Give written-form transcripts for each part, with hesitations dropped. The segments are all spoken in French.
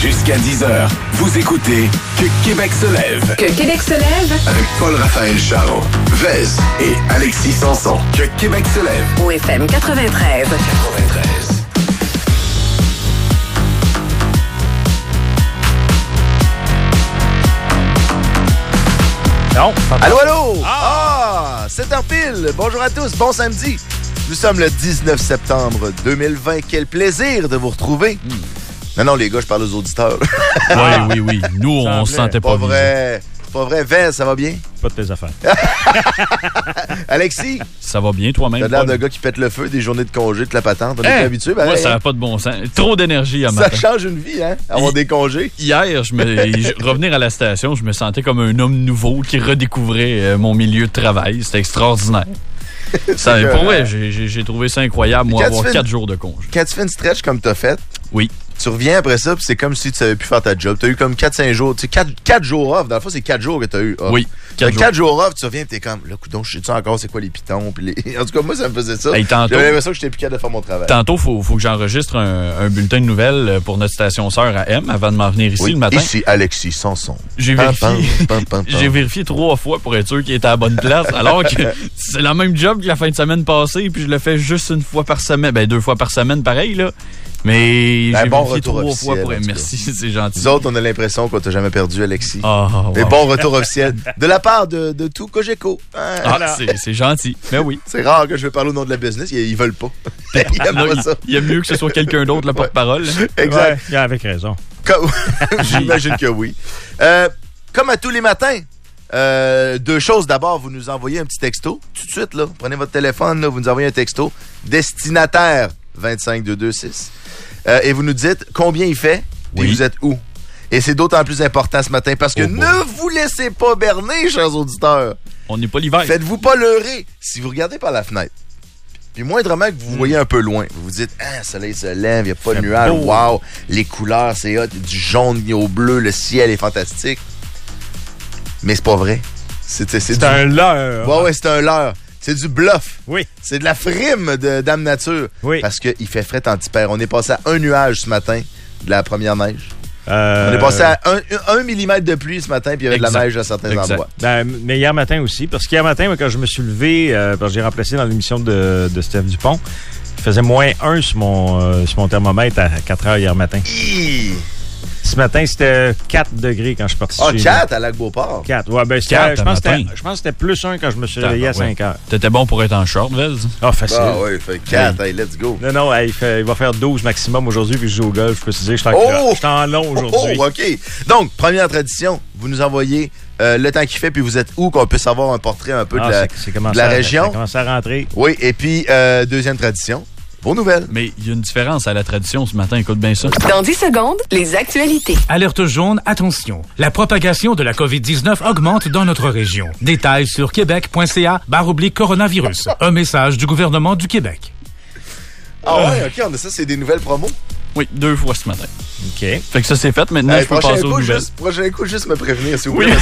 Jusqu'à 10h, vous écoutez Que Québec se lève. Que Québec se lève. Avec Paul-Raphaël Charron, Vez et Alexis Sanson. Que Québec se lève. Au FM 93. Non. Allô, allô! Ah! 7h pile! Bonjour à tous, bon samedi! Nous sommes le 19 septembre 2020. Quel plaisir de vous retrouver! Non, les gars, je parle aux auditeurs. Oui. Nous, on se sentait pas vrai. Pas vrai. Vez, ça va bien? Pas de tes affaires. Alexis? Ça va bien toi-même? T'as l'air d'un gars qui pète le feu, des journées de congé, de la patente. On est habitué. Moi, ça n'a pas de bon sens. Trop d'énergie à matin. Ça change une vie, hein? Avoir des congés. Hier, revenir à la station, je me sentais comme un homme nouveau qui redécouvrait mon milieu de travail. C'était extraordinaire. Pour vrai, j'ai trouvé ça incroyable, moi, avoir 4 jours de congé. Quand tu fais une stretch comme t'as fait, oui. Tu reviens après ça, puis c'est comme si tu savais plus faire ta job. Tu as eu comme 4-5 jours. Tu sais, 4 jours off. Dans le fond, c'est 4 jours que tu as eu off. Oui. 4 jours off, tu reviens et t'es comme, là, coudonc, je sais-tu encore c'est quoi les pitons. Puis les... En tout cas, moi, ça me faisait ça. Hey, j'avais l'impression que j'étais plus capable de faire mon travail. Tantôt, faut que j'enregistre un bulletin de nouvelles pour notre station sœur à M avant de m'en venir ici le matin. Ici, Alexis Sanson. J'ai vérifié 3 fois pour être sûr qu'il était à la bonne place, alors que c'est le même job que la fin de semaine passée, puis je le fais juste 1 fois par semaine. 2 fois par semaine, pareil, là. Mais j'ai vérifié 3 fois pour être... Merci, c'est gentil. Nous autres, on a l'impression qu'on t'a jamais perdu, Alexis. Wow. Et bon retour officiel de la part de tout Cogeco. C'est gentil. Mais oui. C'est rare que je vais parler au nom de la business. Ils veulent pas. Il y a mieux que ce soit quelqu'un d'autre, le porte-parole. Exact. Ouais, avec raison. J'imagine que oui. Comme à tous les matins, 2 choses. D'abord, vous nous envoyez un petit texto. Tout de suite, là. Prenez votre téléphone, là, vous nous envoyez un texto. Destinataire 25226. Et vous nous dites combien il fait et vous êtes où. Et c'est d'autant plus important ce matin parce que ne vous laissez pas berner, chers auditeurs. On n'est pas l'hiver. Faites-vous pas leurrer. Si vous regardez par la fenêtre, puis moindrement que vous voyez un peu loin, vous vous dites « Ah, le soleil se lève, il n'y a pas de nuages. Wow, les couleurs, c'est hot. Du jaune au bleu, le ciel est fantastique. » Mais c'est pas vrai. C'est un leurre. Ouais, c'est un leurre. C'est du bluff. Oui. C'est de la frime de Dame Nature. Oui. Parce qu'il fait fret anti-père. On est passé à 1 nuage ce matin de la première neige. On est passé à 1 millimètre de pluie ce matin, puis il y avait de la neige à certains endroits. Mais hier matin aussi. Parce qu'hier matin, quand je me suis levé, parce que j'ai remplacé dans l'émission de Steph Dupont, il faisait -1 sur mon thermomètre à 4 heures hier matin. Ce matin, c'était 4 degrés quand je suis parti chez 4 à Lac-Beauport? 4, ouais, ben je pense que c'était +1 quand je me suis réveillé à 5 heures. T'étais bon pour être en short, Vez? Ah, facile. Ah oui, il fait 4, hey, let's go. Non, il va faire 12 maximum aujourd'hui, puis je joue au golf. Je peux te dire, je suis en long aujourd'hui. OK. Donc, première tradition, vous nous envoyez le temps qu'il fait, puis vous êtes où, qu'on puisse avoir un portrait un peu de la région. Ça commence à rentrer. Oui, et puis, deuxième tradition, vos nouvelles. Mais il y a une différence à la tradition ce matin. Écoute bien ça. Dans 10 secondes, les actualités. Alerte jaune, attention. La propagation de la COVID-19 augmente dans notre région. Détails sur québec.ca/coronavirus. Un message du gouvernement du Québec. Ah ouais, OK, on a ça, c'est des nouvelles promos? Oui, 2 fois ce matin. OK. Fait que ça, c'est fait. Maintenant, je peux passer aux nouvelles. Prochain coup, juste me prévenir, s'il vous plaît,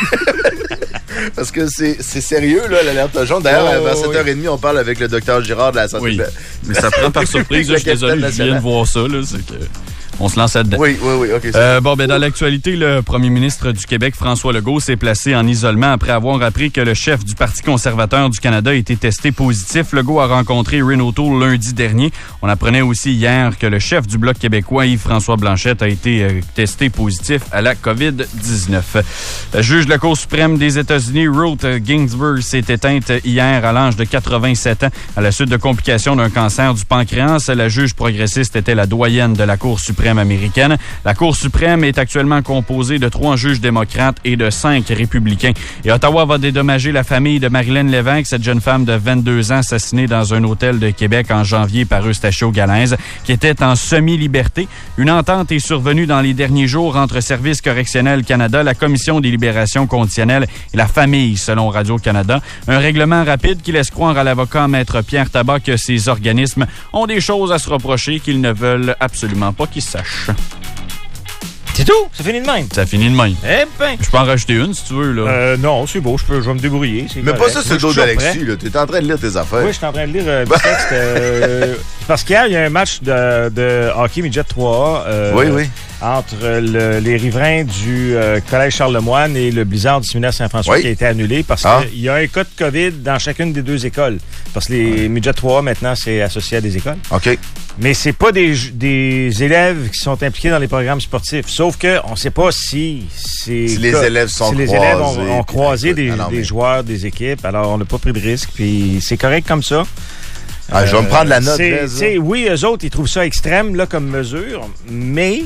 parce que c'est sérieux, là, l'alerte jaune. D'ailleurs, à 7h30, on parle avec le docteur Girard de la santé. Oui, mais ça prend par surprise. Je suis désolé, je viens de voir ça. Là, c'est que... On se lance là-dedans. Oui, OK. Dans l'actualité, le premier ministre du Québec, François Legault, s'est placé en isolement après avoir appris que le chef du Parti conservateur du Canada a été testé positif. Legault a rencontré Erin O'Toole lundi dernier. On apprenait aussi hier que le chef du Bloc québécois, Yves-François Blanchet, a été testé positif à la COVID-19. Le juge de la Cour suprême des États-Unis, Ruth Ginsburg, s'est éteinte hier à l'âge de 87 ans à la suite de complications d'un cancer du pancréas. La juge progressiste était la doyenne de la Cour suprême américaine. La Cour suprême est actuellement composée de 3 juges démocrates et de 5 républicains. Et Ottawa va dédommager la famille de Marilyn Lévesque, cette jeune femme de 22 ans assassinée dans un hôtel de Québec en janvier par Eustachio Galaise, qui était en semi-liberté. Une entente est survenue dans les derniers jours entre Service correctionnel Canada, la Commission des libérations conditionnelles et la famille, selon Radio-Canada. Un règlement rapide qui laisse croire à l'avocat Maître Pierre Tabac que ces organismes ont des choses à se reprocher qu'ils ne veulent absolument pas qu'ils sachent. C'est tout? Ça finit de même? Ça finit de même. Eh ben! Je peux en rajouter une, si tu veux, là. Non, c'est beau, je vais me débrouiller. Mais pas ça sur le dos d'Alexis, là. Tu es en train de lire tes affaires. Oui, je suis en train de lire un petit texte. Parce qu'hier, il y a un match de hockey midget 3A. Oui. Entre les riverains du Collège Charlemagne et le Blizzard du séminaire Saint-François qui a été annulé parce qu'il y a un cas de COVID dans chacune des deux écoles. Parce que les midget 3A, maintenant, c'est associé à des écoles. OK. Mais c'est pas des élèves qui sont impliqués dans les programmes sportifs. Sauf qu'on ne sait pas si les élèves sont croisés. Si les élèves ont croisé des joueurs, des équipes. Alors, on n'a pas pris de risque. Puis c'est correct comme ça. Je vais me prendre la note. Oui, eux autres, ils trouvent ça extrême là, comme mesure, mais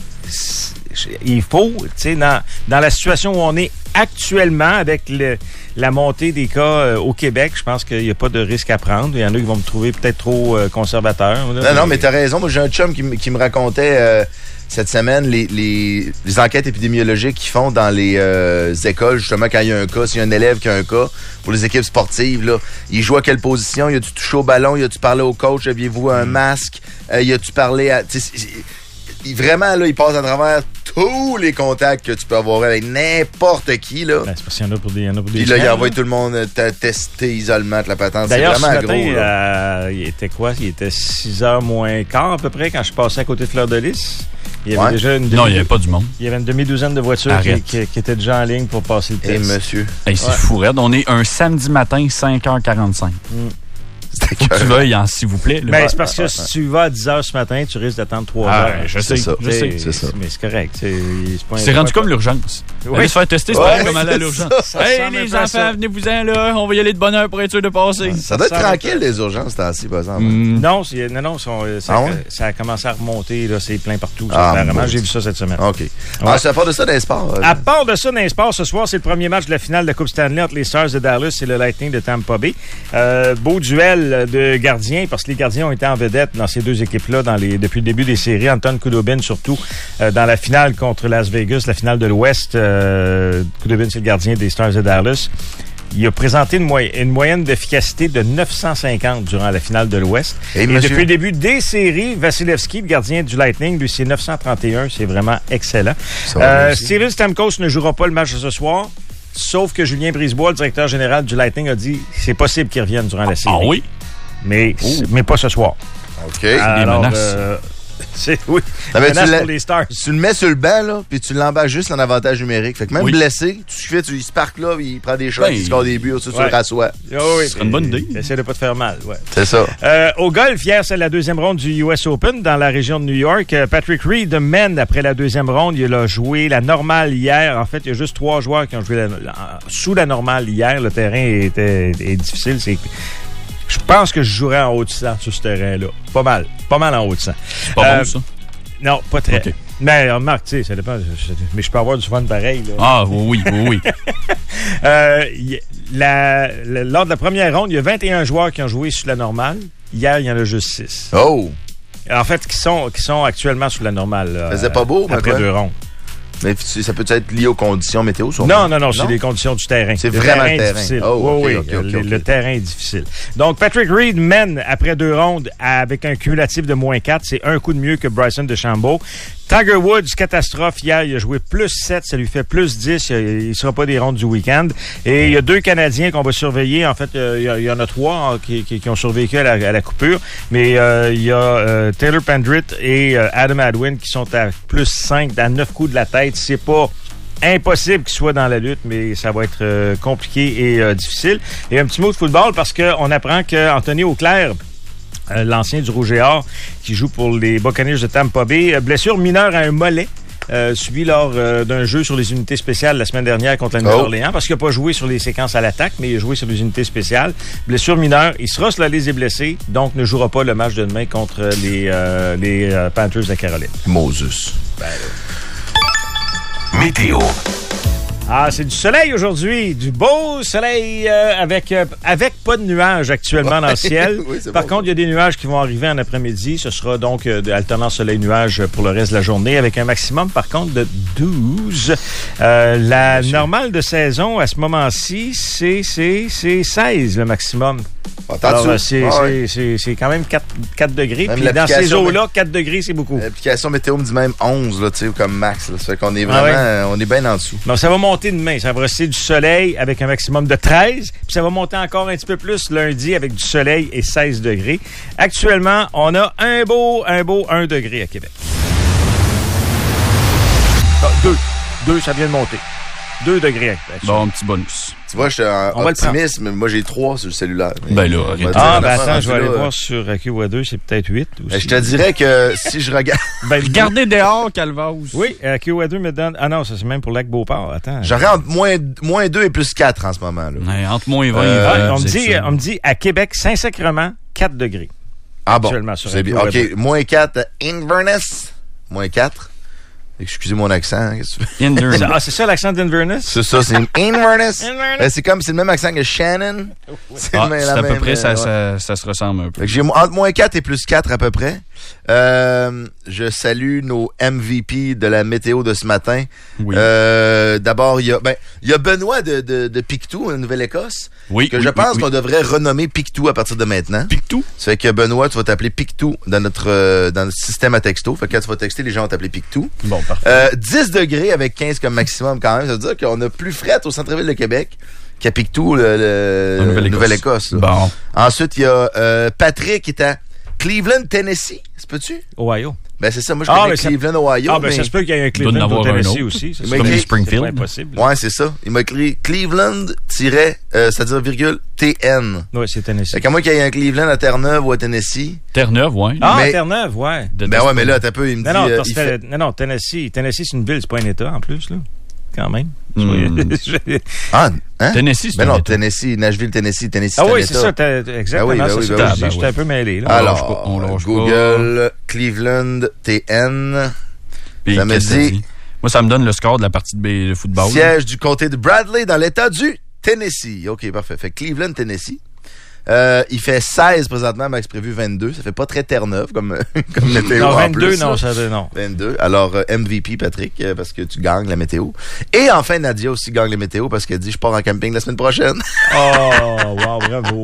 il faut, tu sais, dans la situation où on est actuellement avec la montée des cas au Québec, je pense qu'il n'y a pas de risque à prendre. Il y en a qui vont me trouver peut-être trop conservateur. Là, non, mais tu as raison. Moi, j'ai un chum qui me racontait cette semaine les enquêtes épidémiologiques qu'ils font dans les écoles, justement, quand il y a un cas, s'il y a un élève qui a un cas, pour les équipes sportives, là, il joue à quelle position? Il a-tu touché au ballon? Il a-tu parlé au coach? Aviez-vous un masque? Il a-tu parlé à... Vraiment, là, il passe à travers tous les contacts que tu peux avoir avec n'importe qui, là. Ben, c'est parce qu'il y en a pour des Puis là, il envoie tout le monde tester isolement de la patente. D'ailleurs, c'est vraiment ce matin, gros, là. Il était quoi? Il était 6h moins quart, à peu près, quand je passais à côté de Fleur-de-Lys. Il y avait déjà non, il n'y avait pas du monde. Il y avait une demi-douzaine de voitures qui étaient déjà en ligne pour passer le test. Monsieur. Hey, c'est fou, raide. On est un samedi matin, 5h45. Faut que tu veuilles, s'il vous plaît. Ben, c'est parce que si tu vas à 10h ce matin, tu risques d'attendre 3 heures. Je sais. C'est ça. Mais c'est correct. C'est rendu comme l'urgence. Aller se faire tester, c'est pas comme aller à l'urgence. Hey, les enfants, venez-vous-en, là. On va y aller de bonne heure pour être sûr de passer. Ça doit être tranquille, les urgences, c'est par exemple. Non, ça a commencé à remonter. Là, c'est plein partout. Apparemment, j'ai vu ça cette semaine. OK. À part de ça, dans les sports. À part de ça, dans les sports, ce soir, c'est le premier match de la finale de la Coupe Stanley entre les Stars de Dallas et le Lightning de Tampa Bay. Beau duel de gardiens, parce que les gardiens ont été en vedette dans ces deux équipes-là depuis le début des séries. Anton Khudobin, surtout, dans la finale contre Las Vegas, la finale de l'Ouest. Khudobin, c'est le gardien des Stars de Dallas. Il a présenté une moyenne d'efficacité de 950 durant la finale de l'Ouest. Et depuis le début des séries, Vasilevski, le gardien du Lightning, lui, c'est 931. C'est vraiment excellent. Cyril Stamkos ne jouera pas le match de ce soir. Sauf que Julien Brisebois, le directeur général du Lightning, a dit c'est possible qu'il revienne durant la série. Ah oui? Mais pas ce soir. OK. Alors, des menaces. Oui. Menace pour les Stars. Tu le mets sur le banc, là, puis tu l'emballes juste en avantage numérique. Fait que même blessé, il se parque là, il prend des shots, il score des buts, tu le rassois. C'est une bonne idée. Essaie de pas te faire mal. Ouais. C'est ça. Au golf, hier, c'est la deuxième ronde du US Open dans la région de New York. Patrick Reed mène après la deuxième ronde. Il a joué la normale hier. En fait, il y a juste 3 joueurs qui ont joué sous la normale hier. Le terrain est difficile. Je pense que je jouerais en haut de 100 sur ce terrain-là. Pas mal en haut de 100. C'est pas bon, ça? Non, pas très. Okay. Mais remarque, tu sais, ça dépend. Mais je peux avoir du fun pareil. Là. Ah, oui. Lors de la première ronde, il y a 21 joueurs qui ont joué sous la normale. Hier, il y en a juste 6. Oh! En fait, qui sont actuellement sous la normale. Ça faisait pas beau, après 2 rondes. Mais ça peut être lié aux conditions météo, sûrement? Non, c'est les conditions du terrain. C'est vraiment le terrain. Difficile. Oh, oui, okay. Le terrain est difficile. Donc, Patrick Reed mène après 2 rondes avec un cumulatif de -4. C'est un coup de mieux que Bryson DeChambeau. Tiger Woods, catastrophe. Hier, il a joué +7. Ça lui fait +10. Il ne sera pas des rondes du week-end. Et il y a 2 Canadiens qu'on va surveiller. En fait, il y en a 3 qui ont survécu à la coupure. Mais il y a Taylor Pendrit et Adam Hadwin qui sont à +5, à 9 coups de la tête. C'est pas impossible qu'ils soient dans la lutte, mais ça va être compliqué et difficile. Et un petit mot de football parce qu'on apprend qu'Anthony Auclair, l'ancien du Rouge et Or, qui joue pour les Buccaneers de Tampa Bay, blessure mineure à un mollet. Subi lors d'un jeu sur les unités spéciales la semaine dernière contre la Nouvelle-Orléans, parce qu'il n'a pas joué sur les séquences à l'attaque, mais il a joué sur les unités spéciales. Blessure mineure, il sera sur la liste des blessés, donc ne jouera pas le match de demain contre les Panthers de Caroline. Moses. Météo. Ah, c'est du soleil aujourd'hui, du beau soleil avec pas de nuages actuellement dans le ciel. Oui, Par bon, contre, il y a des nuages qui vont arriver en après-midi. Ce sera donc alternant soleil-nuage pour le reste de la journée avec un maximum, par contre, de 12. La normale de saison, à ce moment-ci, c'est 16 le maximum. Alors, c'est quand même 4 degrés. Même Puis dans ces l'application, eaux-là, 4 degrés, c'est beaucoup. L'application météo me dit même 11, là, tu sais, comme max. Là. Ça fait qu'on est vraiment, on est bien en dessous. Non, ça va monter demain. Ça va rester du soleil avec un maximum de 13. Puis ça va monter encore un petit peu plus lundi avec du soleil et 16 degrés. Actuellement, on a un beau 1 degré à Québec. 2, ça vient de monter. 2 degrés. Bon, petit bonus. Tu vois, je suis optimiste, mais moi, j'ai 3 sur le cellulaire. Ben là, arrête. Attends, je vais aller voir sur AccuWeather, c'est peut-être 8 aussi. Je te dirais que si je regarde... Regardez dehors, Calvados. Oui, AccuWeather me donne... Ah non, ça c'est même pour Lac-Beauport. Attends. J'aurais entre moins 2 et plus 4 en ce moment. Là. Ouais, entre moins 20 et 20. On me dit à Québec, Saint-Sacrement, 4 degrés. Ah bon, c'est bien. OK, moins 4 Inverness. Moins 4. Excusez mon accent. C'est ça l'accent d'Inverness? C'est ça, c'est Inverness. C'est le même accent que Shannon. C'est à peu près, ça se ressemble un peu. J'ai entre moins 4 et plus 4 à peu près. Je salue nos MVP de la météo de ce matin. Oui. D'abord, il y a Benoît de Pictou, en Nouvelle-Écosse. Oui. Que je pense qu'on devrait renommer Pictou à partir de maintenant. Pictou? Ça fait que Benoît, tu vas t'appeler Pictou dans notre système à texto. Fait que quand tu vas texter, les gens vont t'appeler Pictou. Bon, parfait. 10 degrés avec 15 comme maximum quand même. Ça veut dire qu'on a plus fret au centre-ville de Québec qu'à Pictou, Nouvelle-Écosse. Bon. Ensuite, il y a Patrick qui est à Cleveland, Tennessee. C'est peux-tu? Ohio. Ben, c'est ça. Moi, je connais Cleveland, Ohio. Ah, ben, ça se peut qu'il y ait un Cleveland au Tennessee aussi. C'est comme Springfield. C'est impossible. Ouais, c'est ça. Il m'a écrit Cleveland, c'est-à-dire virgule, TN. Ouais, c'est Tennessee. Fait qu'à moins qu'il y ait un Cleveland à Terre-Neuve ou à Tennessee. Terre-Neuve, ouais. Ah, Terre-Neuve, ouais. Ben ouais, mais là, t'as peu, il me dit... Non, Tennessee. Tennessee, c'est une ville, c'est pas un État, en plus, là. Quand même. Ah, hein? Tennessee, c'est un État. Tennessee, Nashville, Tennessee, c'est un État. Ah oui, c'est ça, exactement. J'étais un peu mêlé, là. Alors, Google, Cleveland, TN. Puis, ça me dit... Moi, ça me donne le score de la partie de football. Siège du comté de Bradley dans l'État du Tennessee. OK, parfait. Fait Cleveland, Tennessee. Il fait 16 présentement, max prévu 22. Ça fait pas très Terre-Neuve comme météo. Non, 22, en plus, non. 22. Alors, MVP, Patrick, parce que tu gagnes la météo. Et enfin, Nadia aussi gagne la météo parce qu'elle dit je pars en camping la semaine prochaine. Oh, wow, bravo.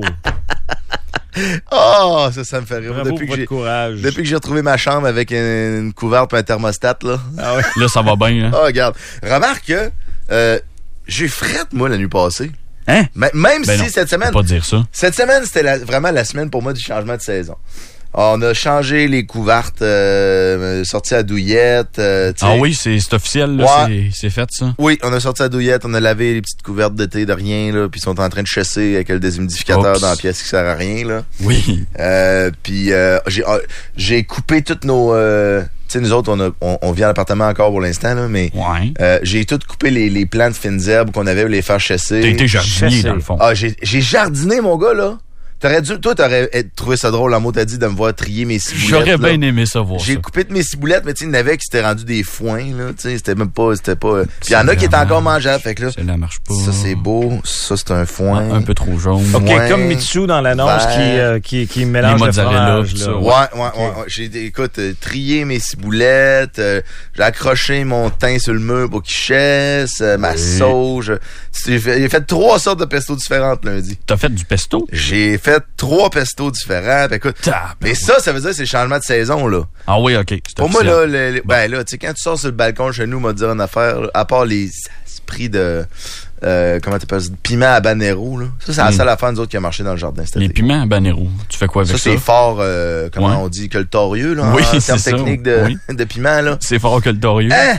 Oh, ça me fait rire. Bravo pour votre courage. Depuis que j'ai retrouvé ma chambre avec une couverte et un thermostat, là. Ah ouais. Là, ça va bien, hein? Oh, regarde. Remarque que j'ai frette, moi, la nuit passée. Hein? Même si cette semaine... Faut pas dire ça. Cette semaine, c'était vraiment la semaine pour moi du changement de saison. On a changé les couvertes, sorti à douillette. Ah oui, c'est officiel, là, ouais. C'est fait, ça? Oui, on a sorti à douillette, on a lavé les petites couvertes d'été de rien, là, puis ils sont en train de chasser avec le déshumidificateur dans la pièce qui sert à rien, là. Oui. Puis j'ai coupé toutes nos... tu sais, nous autres, on vit à l'appartement encore pour l'instant, là, mais j'ai tout coupé les plants de fines herbes qu'on avait pour les faire chasser. T'as été jardinier, dans le fond. Ah, j'ai jardiné, mon gars, là. Toi, t'aurais trouvé ça drôle, en mot, t'as dit de me voir trier mes ciboulettes. J'aurais bien aimé ça voir. J'ai coupé de mes ciboulettes, mais tu sais, il y en avait qui s'étaient rendus des foins, là, tu sais, c'était pas. Puis il y en a qui étaient encore mangeables, fait que là. Ça marche pas. Ça, c'est beau. Ça, c'est un foin. Un peu trop jaune. OK, comme Mitsu dans l'annonce qui mélange le fromage, là. Ouais. Écoute, trié mes ciboulettes, j'ai accroché mon thym sur le mur pour qu'il chasse, ma sauge. J'ai fait 3 sortes de pesto différentes lundi. T'as fait du pesto? J'ai fait 3 pestos différents. Écoute, mais ça veut dire que c'est le changement de saison, là. Ah oui, OK. Pour moi, là, ben là, tu sais, quand tu sors sur le balcon chez nous, on va te dire une affaire, là, à part les esprits de... comment t'appelles ça? Piment habanero, là. Ça, c'est la seule affaire, nous autres, qui a marché dans le jardin. Les piments habanero. Tu fais quoi avec ça? Ça, c'est fort, comment on dit, que le torieux, là. Oui, en termes techniques de piment, là. C'est fort que le torieux. Hein?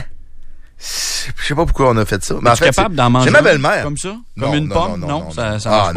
Je sais pas pourquoi on a fait ça. Mais en fait, capable d'en manger c'est ma belle-mère. Comme ça? Comme une pomme? Non, ça marche pas.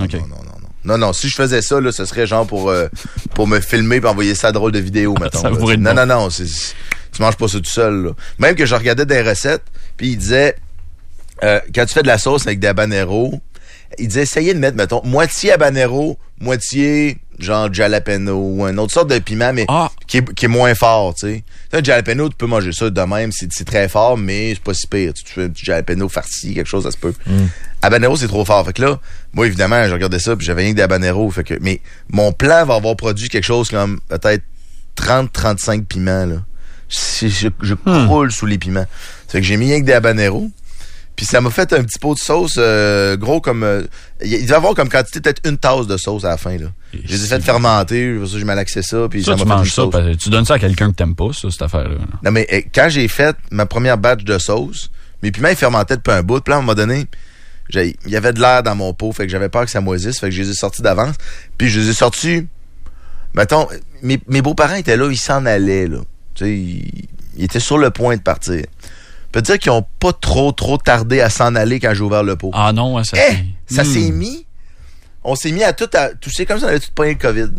Non. Non, si je faisais ça, là, ce serait genre pour me filmer et envoyer ça à drôle de vidéo, mettons. Ça pourrait être non, tu manges pas ça tout seul, là. Même que je regardais des recettes, puis il disait, quand tu fais de la sauce avec des habaneros, il disait, essayez de mettre, mettons, moitié habanero, moitié genre jalapeno ou une autre sorte de piment, mais qui est moins fort, tu sais. Un jalapeno, tu peux manger ça de même, c'est très fort, mais c'est pas si pire. Tu fais un petit jalapeno farci, quelque chose, ça se peut. Habanero, c'est trop fort. Fait que là, moi, évidemment, je regardais ça, puis j'avais rien que des habaneros. Fait que, mais mon plan va avoir produit quelque chose comme peut-être 30-35 piments, là. Je croule sous les piments. Fait que j'ai mis rien que des habaneros. Puis ça m'a fait un petit pot de sauce gros comme... il devait avoir comme quantité peut-être une tasse de sauce à la fin, là. Je les ai fait fermenter, je malaxais ça, puis ça m'a fait manges ça, parce que tu donnes ça à quelqu'un que t'aimes pas, ça, cette affaire-là. Non, mais quand j'ai fait ma première batch de sauce, mes piments, ils fermentaient depuis un bout. Puis là, à un moment donné, il y avait de l'air dans mon pot, fait que j'avais peur que ça moisisse, fait que je les ai sortis d'avance. Puis je les ai sortis... Mettons, mes beaux-parents étaient là, ils s'en allaient, là. Tu sais, ils étaient sur le point de partir. Je peux te dire qu'ils ont pas trop tardé à s'en aller quand j'ai ouvert le pot. Ah non, ça ça s'est mis. On s'est mis à tousser comme ça, on avait tout pogné le COVID.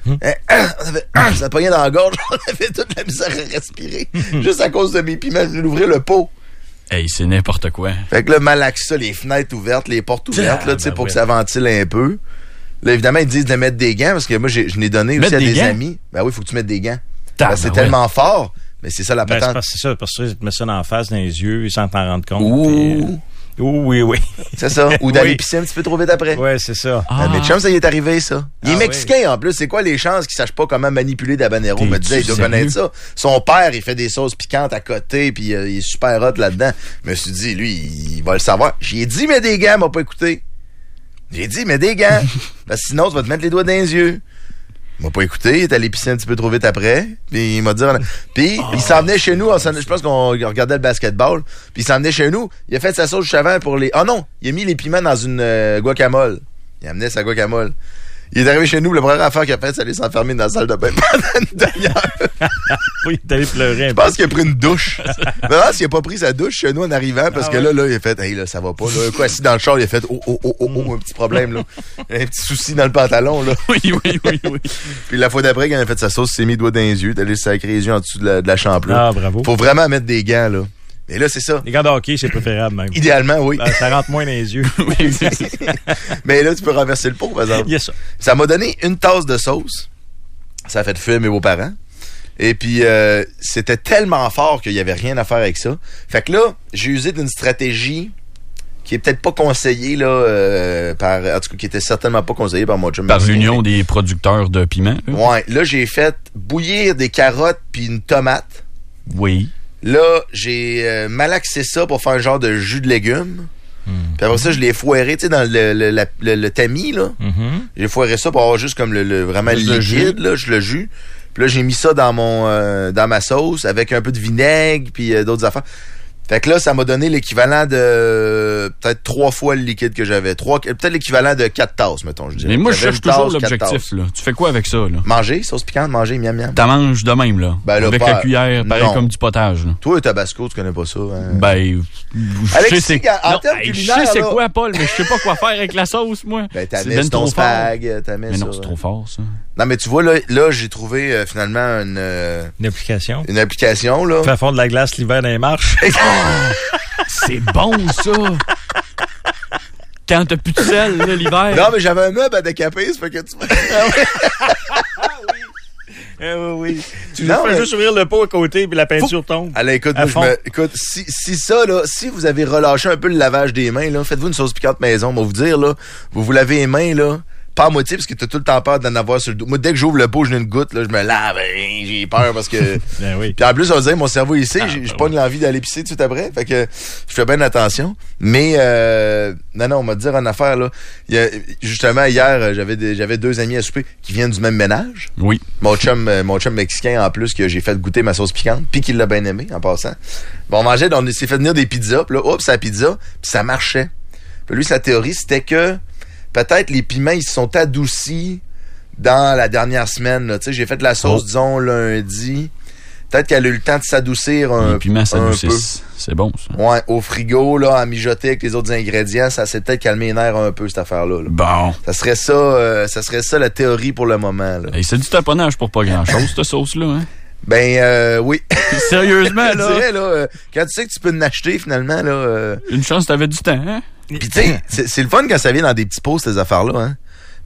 Ça pognait dans la gorge, on avait toute la misère à respirer. Juste à cause de mes piments, je venais d'ouvrir le pot. Hey, c'est n'importe quoi. Fait que là, malaxe ça, les fenêtres ouvertes, les portes ouvertes, là, tu sais, pour que ça ventile un peu. Là, évidemment, ils disent de mettre des gants, parce que moi, je l'ai donné aussi à des amis. Ben oui, il faut que tu mettes des gants. C'est tellement fort. Mais c'est ça la patente. C'est ça, parce que tu mets ça dans la face, dans les yeux, sans t'en rendre compte. Oui. C'est ça. Ou d'aller pisser un petit peu trop vite après. Oui, c'est ça. Mais chum, ça y est arrivé, ça. Il est mexicain, en plus. C'est quoi les chances qu'il sache pas comment manipuler d'habanero? Il me disait, il doit connaître ça. Son père, il fait des sauces piquantes à côté, puis il est super hot là-dedans. Je me suis dit, lui, il va le savoir. J'y ai dit, mets des gants, il m'a pas écouté. J'ai dit, mets des gants. Parce que sinon, tu vas te mettre les doigts dans les yeux. Il m'a pas écouté, il est allé pisser un petit peu trop vite après. Puis il m'a dit... Puis il s'en venait chez nous, je pense qu'on regardait le basketball. Puis il s'en venait chez nous, il a fait sa sauce juste avant pour les... Ah non, il a mis les piments dans une guacamole. Il a amené sa guacamole. Il est arrivé chez nous, la première affaire qu'il a fait, c'est aller s'enfermer dans la salle de bain pendant une demi-heure. Oui, il est allé pleurer un peu. Je pense qu'il a pris une douche. Mais non, s'il a pas pris sa douche chez nous en arrivant, parce que là, il a fait, hey, là, ça va pas, là. Quoi, assis dans le char, il a fait, un petit problème, là. Un petit souci dans le pantalon, là. Oui. Puis la fois d'après, quand il a fait sa sauce, il s'est mis le doigt dans les yeux, il a allé se sacrer les yeux en dessous de la champlure. Ah, bravo. Faut vraiment mettre des gants, là. Mais là, c'est ça. Les gants de hockey, c'est préférable, même. Idéalement, oui. Ça rentre moins dans les yeux. Oui. Mais là, tu peux renverser le pot, par exemple. Yes, ça m'a donné une tasse de sauce. Ça a fait fuir mes beaux-parents. Et puis, c'était tellement fort qu'il n'y avait rien à faire avec ça. Fait que là, j'ai usé d'une stratégie qui est peut-être pas conseillée, là, en tout cas, qui était certainement pas conseillée par mon chum. Par l'Union des producteurs de piments. Ouais. Là, j'ai fait bouillir des carottes puis une tomate. Oui. Là, j'ai malaxé ça pour faire un genre de jus de légumes. Puis après ça, je l'ai foiré, tu sais, dans le tamis, là. J'ai foiré ça pour avoir juste comme vraiment le liquide, là, le jus. Puis là, j'ai mis ça dans dans ma sauce avec un peu de vinaigre puis d'autres affaires. Fait que là, ça m'a donné l'équivalent de peut-être 3 fois le liquide que j'avais. Peut-être l'équivalent de 4 tasses, mettons, je dirais. Mais moi, je cherche toujours l'objectif, là. Tu fais quoi avec ça, là? Manger, sauce piquante, manger, miam miam. T'en manges de même, là. Ben, là avec la cuillère, pareil comme du potage, là. Toi, le tabasco, tu connais pas ça, hein? Ben, Alexis, en termes culinaires, je sais c'est quoi, Paul, mais je sais pas quoi faire avec la sauce, moi. Ben, t'as mis ton spag, t'as mis ça. Mais non, c'est trop fort, ça. Non, mais tu vois, là j'ai trouvé finalement une application. Une application, là. Faire fondre de la glace l'hiver dans les marches. C'est bon, ça! Quand t'as plus de sel, là, l'hiver. Non, mais j'avais un meuble à décaper, ça fait que tu... Oui. Tu fais juste ouvrir le pot à côté puis la peinture tombe. Allez, écoute, si ça, là, si vous avez relâché un peu le lavage des mains, là, faites-vous une sauce piquante maison. Moi, vous dire, là, vous lavez les mains, là, pas à moitié, parce que t'as tout le temps peur d'en avoir sur le dos. Moi, dès que j'ouvre le pot, j'ai une goutte, là, je me lave, j'ai peur parce que... Ben oui. Puis en plus, on va dire, mon cerveau ici, j'ai pas l'envie d'aller pisser tout après, fait que je fais bien attention. Mais, non, on m'a dit une affaire, là. Justement, hier, j'avais 2 amis à souper qui viennent du même ménage. Oui. Mon chum mexicain, en plus, que j'ai fait goûter ma sauce piquante, puis qu'il l'a bien aimé, en passant. Bon, on mangeait, on s'est fait venir des pizzas, puis là, hop, c'est la pizza, puis ça marchait. Puis lui, sa théorie, c'était que peut-être les piments, ils se sont adoucis dans la dernière semaine. Tu sais, j'ai fait la sauce, disons, lundi. Peut-être qu'elle a eu le temps de s'adoucir un peu. Les piments s'adoucissent. C'est bon, ça. Ouais, au frigo, là, à mijoter avec les autres ingrédients, ça s'est peut-être calmé les nerfs un peu, cette affaire-là. Là. Bon. Ça serait ça la théorie pour le moment. Là. Et c'est du taponnage pour pas grand-chose, cette sauce-là, hein? Ben, oui. Sérieusement, là? Je dirais, là, quand tu sais que tu peux en acheter, finalement, là... Une chance, t'avais du temps, hein? Puis tu sais, c'est le fun quand ça vient dans des petits pots, ces affaires-là, hein.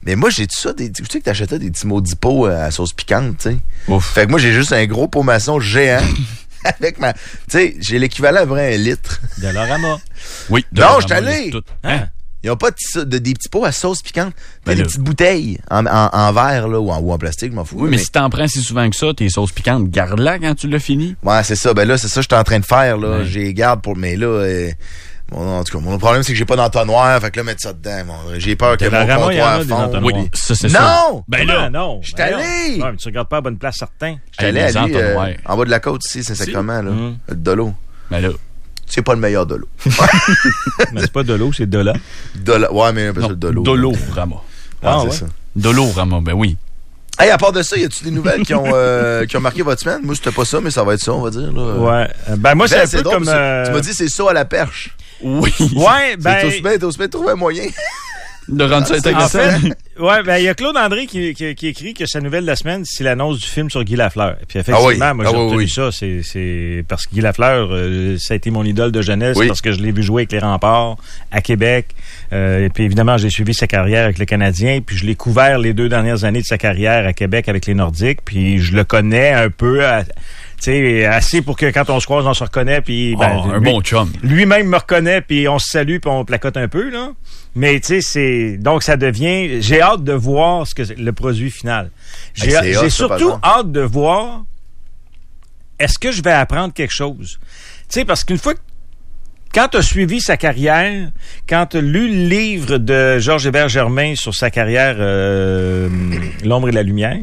Mais moi, j'ai tout ça. Tu sais que t'achètais des petits maudits pots à sauce piquante, tu sais. Ouf. Fait que moi, j'ai juste un gros pot maçon géant avec ma... Tu sais, j'ai l'équivalent à vrai 1 litre. De l'orama. Oui. Non, je suis allé. Hein? Ils n'ont pas des petits pots à sauce piquante. Ben Des là. petites bouteilles en verre là, ou en plastique, je m'en fous. Oui, mais si t'en prends si souvent que ça, tes sauces piquantes, garde-la quand tu l'as fini. Ouais, c'est ça. Ben là, c'est ça que je suis en train de faire. Là. Ouais. J'ai garde pour... Mais là... Bon, en tout cas, mon problème, c'est que j'ai pas d'entonnoir. Fait que là, mettre ça dedans. J'ai peur que De mon la Rama, il y en a comptoir des fonde. entonnoirs. Oui, ça, c'est sûr. Non! Ben là, non. Je suis allé. Ouais, mais tu regardes pas à bonne place, certain. J'étais allé les à lui, entonnoirs. en bas de la côte ici, Saint-Sacrement, là. De l'eau. ben là. C'est pas le meilleur de l'eau. Mais c'est pas de l'eau, c'est de là. Ouais, mais un peu Non, de l'eau. Dolorama. Ouais, Ah, c'est ouais. ça. Dolorama, ben oui. Hey, à part de ça, y a-tu des nouvelles qui ont marqué votre semaine? Moi, c'était pas ça, mais ça va être ça, on va dire. Là. Ouais. Ben, moi, c'est un peu drôle, comme. Tu m'as dit c'est ça à la perche. Oui. Ouais, ben. T'as aussi bien trouvé un moyen. De rendre ça En intéressant. fait, ouais, ben, il y a Claude André qui écrit que sa nouvelle de la semaine, c'est l'annonce du film sur Guy Lafleur. Puis effectivement, moi, j'ai retenu ça. C'est parce que Guy Lafleur, ça a été mon idole de jeunesse, parce que je l'ai vu jouer avec les Remparts à Québec. Et puis évidemment, j'ai suivi sa carrière avec le Canadien. Puis je l'ai couvert les 2 dernières années de sa carrière à Québec avec les Nordiques. Puis je le connais un peu, assez pour que quand on se croise, on se reconnaît. Puis Un bon chum. lui-même me reconnaît, puis on se salue, puis on placote un peu, là. Mais, tu sais, donc ça devient... J'ai hâte de voir le produit final. J'ai surtout hâte de voir est-ce que je vais apprendre quelque chose. Tu sais, parce qu'une fois quand tu as suivi sa carrière, quand tu as lu le livre de Georges Hébert Germain sur sa carrière L'ombre et la lumière,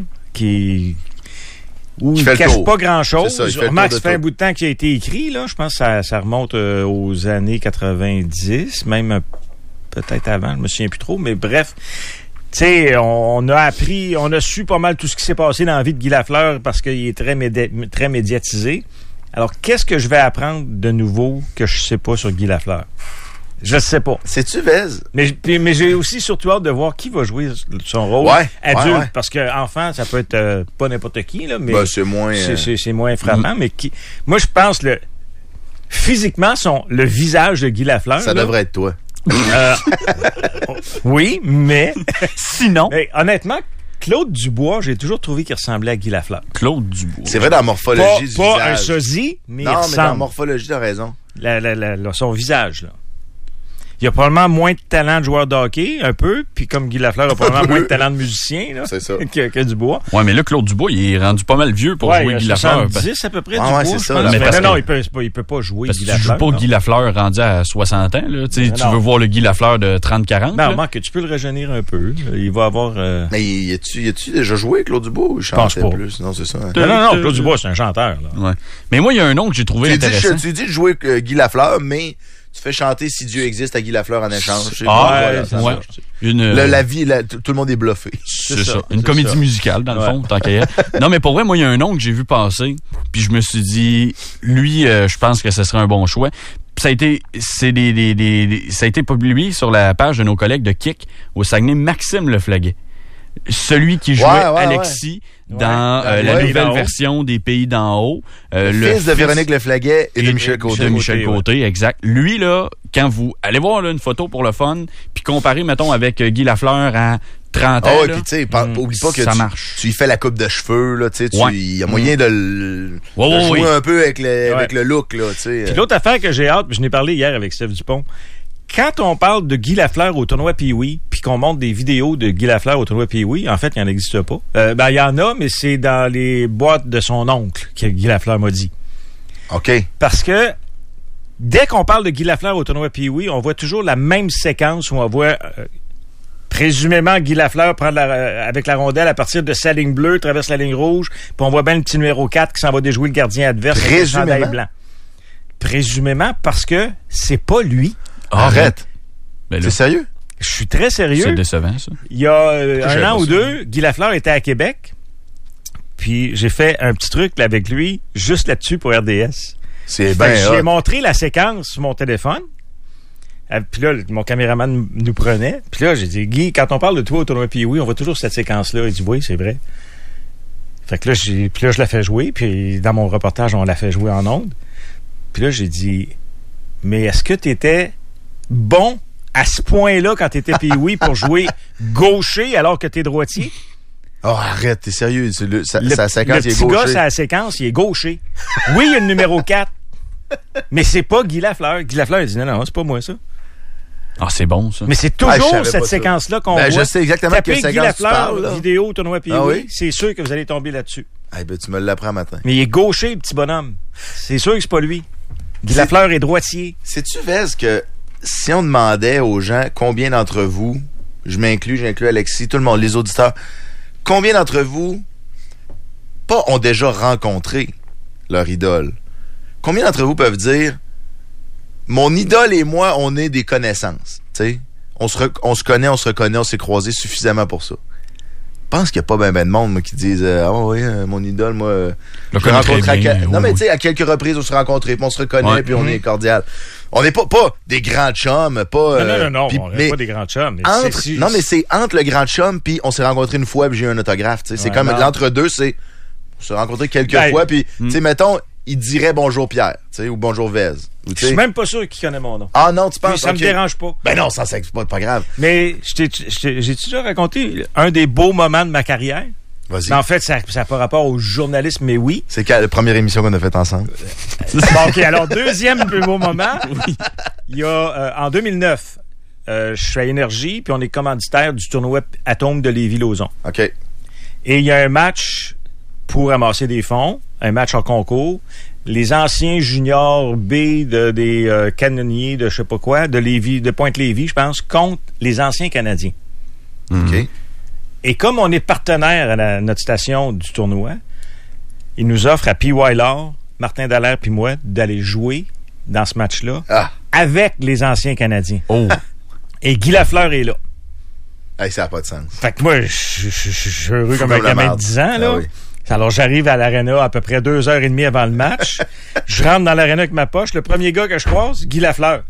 où il ne cache pas grand-chose. Remarque, ça fait un bout de temps qu'il a été écrit, là. Je pense que ça remonte aux années 90, même peut-être avant, je me souviens plus trop, mais bref. Tu sais, on a su pas mal tout ce qui s'est passé dans la vie de Guy Lafleur parce qu'il est très médiatisé. Alors, qu'est-ce que je vais apprendre de nouveau que je sais pas sur Guy Lafleur? Je sais pas. C'est-tu Vez? Mais j'ai aussi surtout hâte de voir qui va jouer son rôle adulte. Ouais. Parce que enfant, ça peut être pas n'importe qui, là, mais c'est moins... C'est moins frappant, mais moi, je pense physiquement, le visage de Guy Lafleur... Ça devrait être toi. Oui, mais... Sinon... Mais, honnêtement, Claude Dubois, j'ai toujours trouvé qu'il ressemblait à Guy Lafleur. Claude Dubois. C'est vrai dans la morphologie du visage. Pas un sosie, mais il ressemble. Non, mais dans la morphologie, t'as raison. Son visage, là. Il a probablement moins de talent de joueur de hockey, un peu, puis comme Guy Lafleur a probablement moins de talent de musicien, là, c'est ça. que Dubois. Ouais, mais là, Claude Dubois, il est rendu pas mal vieux pour jouer Guy Lafleur. 70 à peu près, Dubois. C'est ça. Mais non, il peut pas jouer parce Guy que tu Lafleur. joues pas Guy Lafleur rendu à 60 ans, là. Tu veux voir le Guy Lafleur de 30-40. Non, remarque que tu peux le rajeunir un peu. Il va avoir... Mais y a-tu déjà joué, Claude Dubois? Ou je pense pas. Plus? Non, c'est ça. Hein? Non, Claude Dubois, c'est un chanteur, là. Ouais. Mais moi, il y a un nom que j'ai trouvé intéressant. Tu dis de jouer Guy Lafleur, mais... Tu fais chanter Si Dieu existe à Guy Lafleur en échange. La vie, tout le monde est bluffé. C'est ça. Une comédie musicale, dans le fond, tant qu'à Non, mais pour vrai, moi, il y a un nom que j'ai vu passer, puis je me suis dit, lui, je pense que ce serait un bon choix. Ça a été publié sur la page de nos collègues de Kik au Saguenay, Maxime Leflaguet. Celui qui jouait Alexis dans la nouvelle version des Pays d'en haut. Le fils de Véronique Leflaguet et de Michel Côté. De Michel Côté, exact. Lui, là, quand vous allez voir là, une photo pour le fun, puis comparer, mettons, avec Guy Lafleur à 30 ans. Ah ouais, puis tu sais, oublie pas que ça marche. Tu y fais la coupe de cheveux, là, tu sais, il y a moyen de jouer un peu avec le look, là, tu sais. Puis l'autre affaire que j'ai hâte, je n'ai parlé hier avec Steph Dupont, quand on parle de Guy Lafleur au tournoi Pee-Wee, puis qu'on montre des vidéos de Guy Lafleur au tournoi Pee-Wee, en fait, il n'en existe pas. Il y en a, mais c'est dans les boîtes de son oncle que Guy Lafleur m'a dit. OK. Parce que dès qu'on parle de Guy Lafleur au tournoi Pee-Wee, on voit toujours la même séquence où on voit présumément Guy Lafleur prendre avec la rondelle à partir de sa ligne bleue, traverse la ligne rouge, puis on voit bien le petit numéro 4 qui s'en va déjouer le gardien adverse avec le chandail blanc. Présumément parce que c'est pas lui. Arrête. Ben c'est sérieux? Je suis très sérieux. C'est décevant, ça. Il y a un an ou deux, Guy Lafleur était à Québec. Puis j'ai fait un petit truc là, avec lui, juste là-dessus pour RDS. C'est bien. J'ai montré la séquence sur mon téléphone. Puis là, mon caméraman nous prenait. Puis là, j'ai dit, Guy, quand on parle de toi au tournoi Pee-Wee, on voit toujours cette séquence-là. Il dit, oui, c'est vrai. Fait que là, je la fais jouer. Puis dans mon reportage, on la fait jouer en ondes. Puis là, j'ai dit, mais est-ce que tu étais bon à ce point-là quand t'étais Pee-Wee pour jouer gaucher alors que t'es droitier. Oh, arrête, t'es sérieux. Sa séquence, le il est petit gaucher. gars, sa séquence, il est gaucher. Oui, il y a le numéro 4, mais c'est pas Guy Lafleur. Guy Lafleur, il dit non, c'est pas moi, ça. Ah, c'est bon, ça. Mais c'est Ah, je toujours savais cette pas ça. séquence-là qu'on Ben, voit. je sais exactement Tapez quelle Guy séquence tu Lafleur, parles, là. vidéo, tournoi POA, Ah oui? c'est sûr que vous allez tomber là-dessus. Eh ben, tu me l'apprends matin. Mais il est gaucher, le petit bonhomme. C'est sûr que c'est pas lui. Guy Lafleur est droitier. Sais-tu, Vez, que si on demandait aux gens combien d'entre vous, j'inclus Alexis, tout le monde, les auditeurs, combien d'entre vous ont déjà rencontré leur idole? Combien d'entre vous peuvent dire mon idole et moi, on est des connaissances, tu sais? On se connaît, on se reconnaît, on s'est croisés suffisamment pour ça. Je pense qu'il n'y a pas ben de monde moi, qui disent ah oui, mon idole, moi, je l'ai rencontré non, mais tu sais, à quelques reprises, on se rencontré, puis on se reconnaît, puis on est cordial. On n'est pas des grands chums, pas... Non, pis, on n'est pas des grands chums. Mais non, mais c'est entre le grand chum, puis on s'est rencontré une fois, puis j'ai eu un autographe, tu sais. C'est comme l'entre-deux, c'est... On s'est rencontré quelques fois, puis, tu sais, mettons, il dirait bonjour Pierre, tu sais, ou bonjour Vez. Je suis même pas sûr qu'il connaît mon nom. Ah non, tu penses? Puis ça me dérange pas. Ben non, ça c'est pas grave. Mais j'ai-tu déjà raconté un des beaux moments de ma carrière? Vas-y. Mais en fait, ça n'a pas rapport au journalisme, mais oui. C'est la première émission qu'on a faite ensemble. Bon, OK, alors, deuxième plus beau moment. Il y a, en 2009, je suis à Énergie, puis on est commanditaire du tournoi Atome de Lévis-Lauzon. OK. Et il y a un match pour amasser des fonds, un match en concours. Les anciens juniors B des canonniers de je sais pas quoi, de Lévis, de Pointe-Lévis, je pense, contre les anciens Canadiens. OK. Et comme on est partenaire à notre station du tournoi, il nous offre à PY Law, Martin Dallaire puis moi, d'aller jouer dans ce match-là avec les anciens Canadiens. Oh. Et Guy Lafleur est là. Hey, ça n'a pas de sens. Fait que moi, je suis heureux comme un gamin de 10 ans, là. Ah oui. Alors, j'arrive à l'aréna à peu près 2h30 avant le match. Je rentre dans l'aréna avec ma poche. Le premier gars que je croise, Guy Lafleur.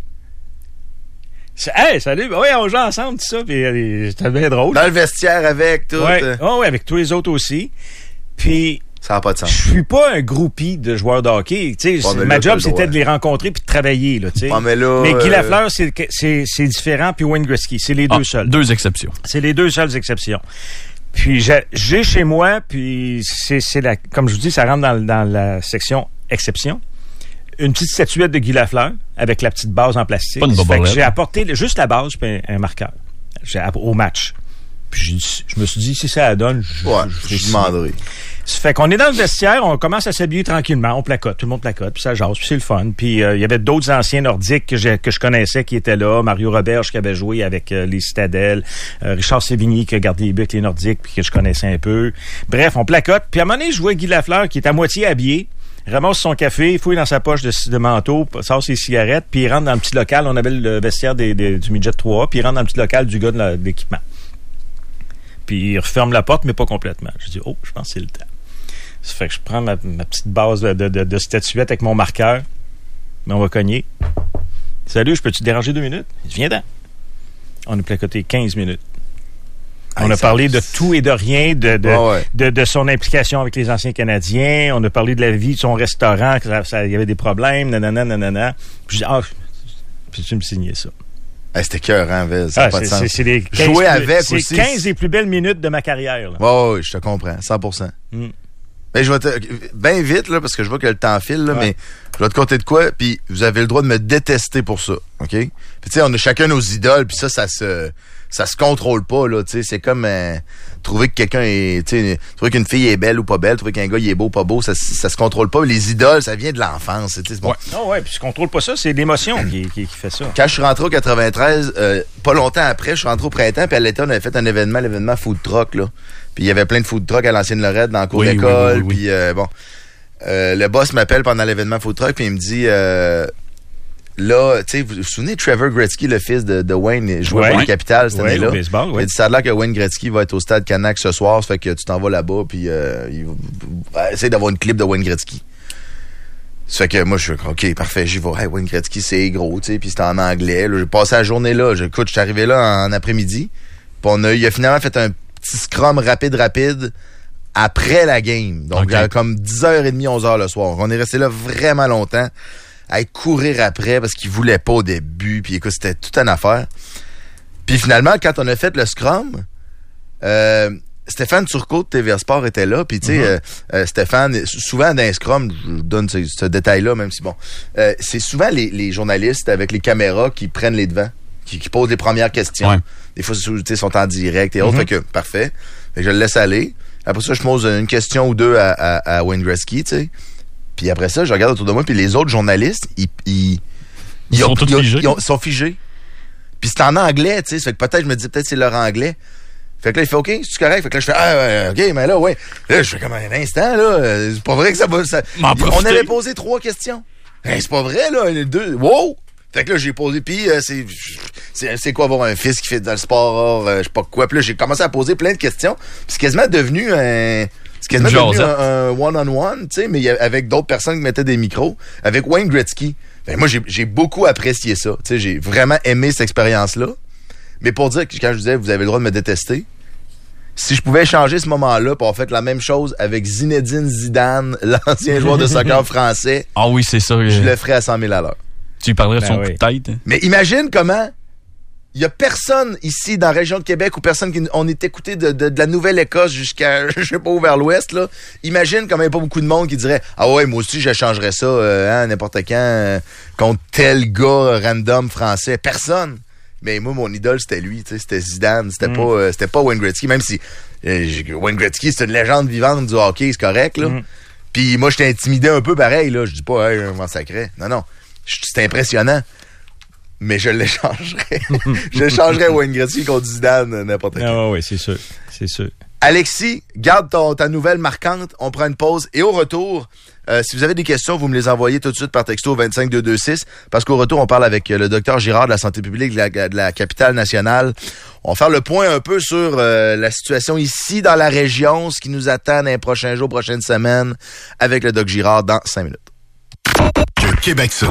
Hey, salut. Oui, on joue ensemble, tout ça. Puis c'était bien drôle. Dans le vestiaire avec tout. Oui, avec tous les autres aussi. Puis, ça n'a pas de sens. je suis pas un groupie de joueurs de hockey. Ma job, c'était de les rencontrer puis de travailler. Là, mais Guy Lafleur, c'est différent. Puis Wayne Gretzky, c'est les deux seuls. Deux exceptions. C'est les deux seules exceptions. Puis j'ai chez moi, puis comme je vous dis, ça rentre dans la section exception, une petite statuette de Guy Lafleur avec la petite base en plastique. Pas une bobolette. J'ai apporté juste la base puis un marqueur au match. Puis je me suis dit, si ça la donne, je demanderai. Ça fait qu'on est dans le vestiaire, on commence à s'habiller tranquillement, on placote, tout le monde placote, puis ça jase, puis c'est le fun. Puis il y avait d'autres anciens nordiques que je connaissais qui étaient là, Mario Roberge qui avait joué avec les Citadelles, Richard Sévigny qui a gardé les buts avec les nordiques puis que je connaissais un peu. Bref, on placote. Puis à un moment donné, je vois Guy Lafleur qui est à moitié habillé, ramasse son café, fouille dans sa poche de manteau, sort ses cigarettes, puis il rentre dans le petit local, on avait le vestiaire du Midget 3, puis il rentre dans le petit local du gars de l'équipement. Puis il referme la porte, mais pas complètement. Je dis, je pense que c'est le temps. Ça fait que je prends ma petite base de statuette avec mon marqueur. Mais on va cogner. Salut, je peux te déranger 2 minutes? Il dit, viens dans. On a placoté 15 minutes. On a parlé de tout et de rien, de son implication avec les anciens Canadiens. On a parlé de la vie de son restaurant, qu'il y avait des problèmes, nanana. Puis je dis, peux-tu me signer ça? C'était écœurant, Vez. Ça n'a pas de sens. C'est jouer avec c'est aussi. 15 des plus belles minutes de ma carrière. Oui, je te comprends, 100%. Mais je vais bien vite, là, parce que je vois que le temps file, là, mais je vais te compter de quoi, puis vous avez le droit de me détester pour ça, OK? Puis tu sais, on a chacun nos idoles, puis ça se contrôle pas, là, tu sais, c'est comme trouver que quelqu'un est, tu sais, trouver qu'une fille est belle ou pas belle, trouver qu'un gars il est beau ou pas beau, ça se contrôle pas. Les idoles, ça vient de l'enfance, tu sais, c'est bon. Puis je contrôle pas ça, c'est l'émotion qui fait ça. Quand je suis rentré au 93, pas longtemps après, je suis rentré au printemps, puis à l'été, on avait fait un événement, l'événement Food Truck, là. Puis il y avait plein de food truck à l'ancienne Lorette dans le cours d'école. Puis le boss m'appelle pendant l'événement Food Truck, puis il me dit là, tu sais, vous vous souvenez de Trevor Gretzky, le fils de Wayne, il jouait pour les Capitals cette année-là. Au baseball, Il dit, ça a l'air que Wayne Gretzky va être au stade Canac ce soir, ça fait que tu t'en vas là-bas, puis essaye d'avoir une clip de Wayne Gretzky. Ça fait que moi, je suis OK, parfait, j'y vais. Hey, Wayne Gretzky, c'est gros, tu sais, puis c'était en anglais. Là, j'ai passé la journée là. Écoute, je suis arrivé là en après-midi, puis il a finalement fait un petit scrum rapide après la game. Donc, comme 10h30, 11h le soir. On est resté là vraiment longtemps à courir après parce qu'il voulait pas au début. Puis écoute, c'était toute une affaire. Puis finalement, quand on a fait le scrum, Stéphane Turcot de TVA Sport était là. Puis tu sais, Stéphane, souvent dans un scrum, je vous donne ce détail-là, même si bon, c'est souvent les journalistes avec les caméras qui prennent les devants, qui posent les premières questions. Ouais. Des fois, ils sont en direct et autres. Fait que, parfait. Fait que je le laisse aller. Après ça, je pose une question ou deux à Wayne Gretzky, tu sais. Puis après ça, je regarde autour de moi, puis les autres journalistes, ils sont figés. Puis c'est en anglais, tu sais. Fait que peut-être, je me dis, peut-être c'est leur anglais. Fait que là, il fait OK, c'est correct. Fait que là, je fais OK, mais là, ouais. Là, je fais comme un instant, là. C'est pas vrai que ça va. On avait posé 3 questions. C'est pas vrai, là. Les 2. Wow! Fait que là, j'ai posé. Puis, c'est quoi avoir un fils qui fait dans le sport, je sais pas quoi. Puis là, j'ai commencé à poser plein de questions. Puis c'est quasiment devenu un one-on-one, tu sais, mais avec d'autres personnes qui mettaient des micros. Avec Wayne Gretzky. Ben, moi, j'ai beaucoup apprécié ça. Tu sais, j'ai vraiment aimé cette expérience-là. Mais pour dire que quand je disais, vous avez le droit de me détester, si je pouvais changer ce moment-là pour avoir fait la même chose avec Zinedine Zidane, l'ancien joueur de soccer français, ah oui, c'est ça. Je le ferais à 100 000 à l'heure. Tu lui parlerais de son coup de tête. Mais imagine comment il y a personne ici dans la région de Québec ou personne on est écouté de la Nouvelle-Écosse jusqu'à, je sais pas où, vers l'ouest, là. Imagine comment il n'y a pas beaucoup de monde qui dirait « Ah ouais, moi aussi, j'échangerais ça n'importe quand contre tel gars random français. » Personne. Mais moi, mon idole, c'était lui, tu sais, c'était Zidane, c'était pas Wayne Gretzky, même si Wayne Gretzky, c'est une légende vivante du hockey, c'est correct, là. Puis moi, j'étais intimidé un peu pareil, là. Je dis pas, je m'en sacrais. Non. C'était impressionnant. Mais je l'échangerais. Je changerais Wayne Gretzky contre Zidane, n'importe quoi. Ah oui, c'est sûr. C'est sûr. Alexis, garde ta nouvelle marquante. On prend une pause. Et au retour, si vous avez des questions, vous me les envoyez tout de suite par texto 25226. Parce qu'au retour, on parle avec le docteur Girard de la santé publique de la capitale nationale. On va faire le point un peu sur la situation ici dans la région, ce qui nous attend dans les prochains jours, prochaines semaines, avec le doc Girard dans 5 minutes. Que Québec